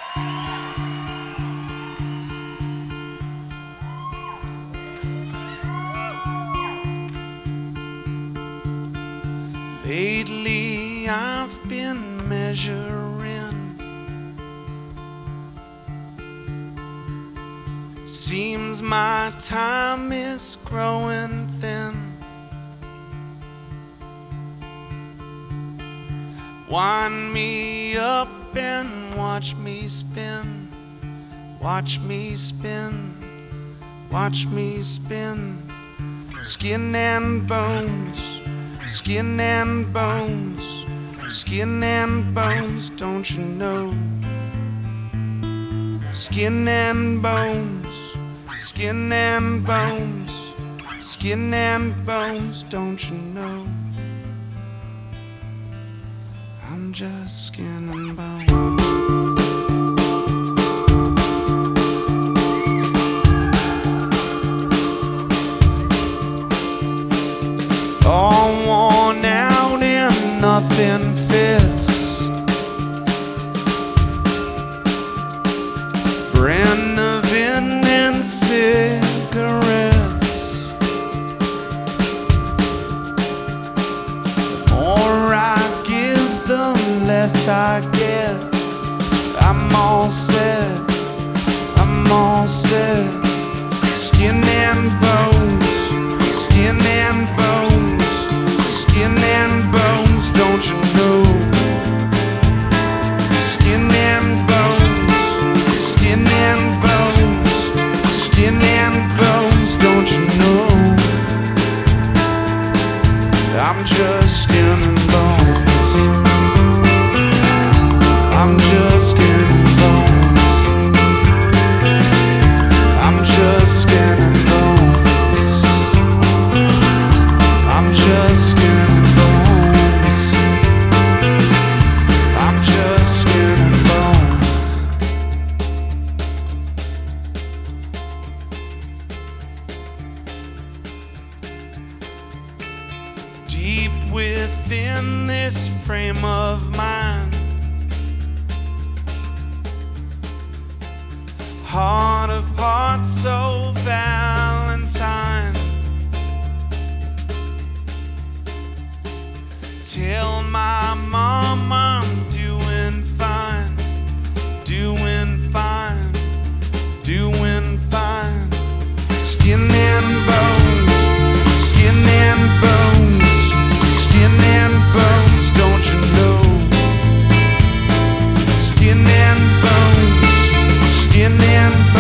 Lately I've been measuring, seems my time is growing thin. Wind me up and watch me spin, watch me spin, watch me spin. Skin and bones, skin and bones, skin and bones, don't you know? Skin and bones, skin and bones, skin and bones, don't you know? I'm just skin and bones. All worn out and nothing fits. Brennivin and cigarettes. The more I give, the less I get. I'm all set, I'm all set. Skin and bones, skin and bones, skin and bones, don't you know? Skin and bones, skin and bones, skin and bones, don't you know? I'm just skin and bones. I'm just skin and bones. I'm just skin and bones. I'm just skin and bones. I'm just skin and bones. Deep within this frame of mind, heart of hearts, so Valentine. Tell my mom I'm doing fine, doing fine, doing fine. Skin and bones, skin and bones, skin and bones, don't you know? Skin and bones, skin and bones.